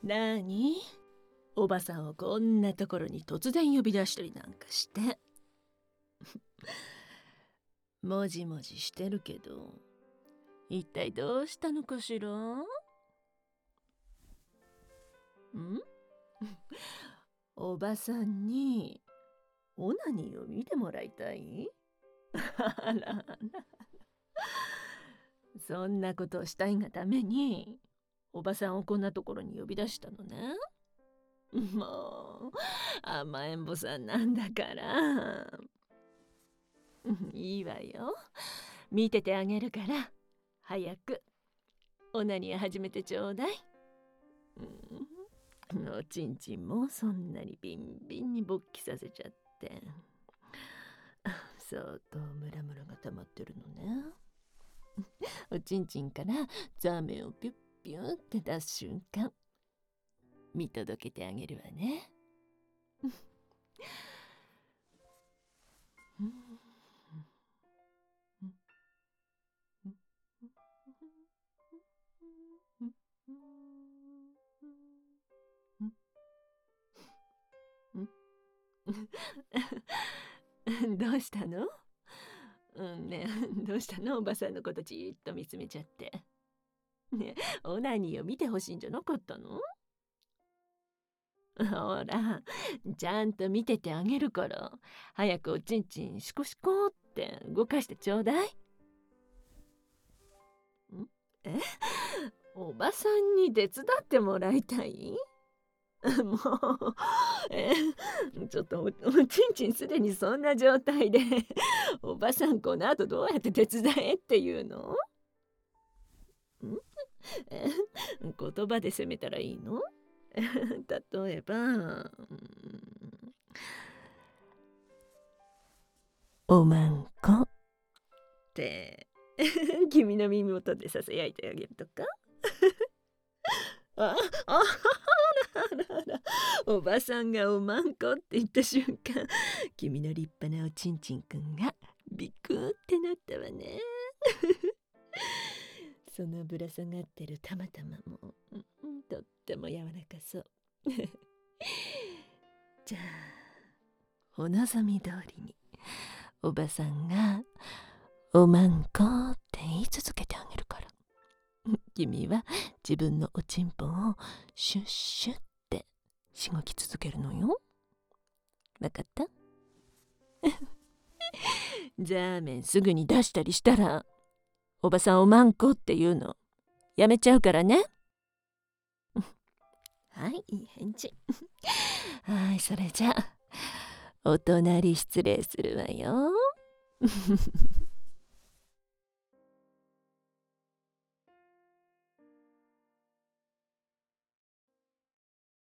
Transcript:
なに、おばさんをこんなところに突然呼び出したりなんかして。もじもじしてるけど、一体どうしたのかしら？おばさんにオナニーを見てもらいたい？あらあら、そんなことをしたいがためにおばさんをこんなところに呼び出したのね。もう甘えん坊さんなんだから。いいわよ、見ててあげるから、早くオナニー始めてちょうだい。おちんちんもそんなにビンビンに勃起させちゃって、相当ムラムラが溜まってるのね。おちんちんからザーメンをピュッピュッって出す瞬間、見届けてあげるわね。どうしたの？ねえ、どうしたの？おばさんのことじーっと見つめちゃって。ねえ、オナニーを見てほしいんじゃなかったの？ほら、ちゃんと見ててあげるから、早くおちんちんシコシコって動かしてちょうだい。え、おばさんに手伝ってもらいたい？もう、ちょっとおちんちんすでにそんな状態で、おばさんこの後どうやって手伝えっていうの？え言葉で責めたらいいの？例えば、おまんこって君の耳元でささやいてあげるとか。ああら、おばさんがおまんこって言った瞬間、君の立派なおちんちんくんがビクってなったわね。そのぶら下がってるたまたまも、とっても柔らかそう。じゃあ、お望み通りにおばさんがおまんこって言い続けてあげるから、君は自分のおちんぽをシュッシュッってしごき続けるのよ。わかった？ザーメンすぐに出したりしたら、おばさんおまんこって言うのやめちゃうからね。はい、いい返事。はい、それじゃあお隣失礼するわよ。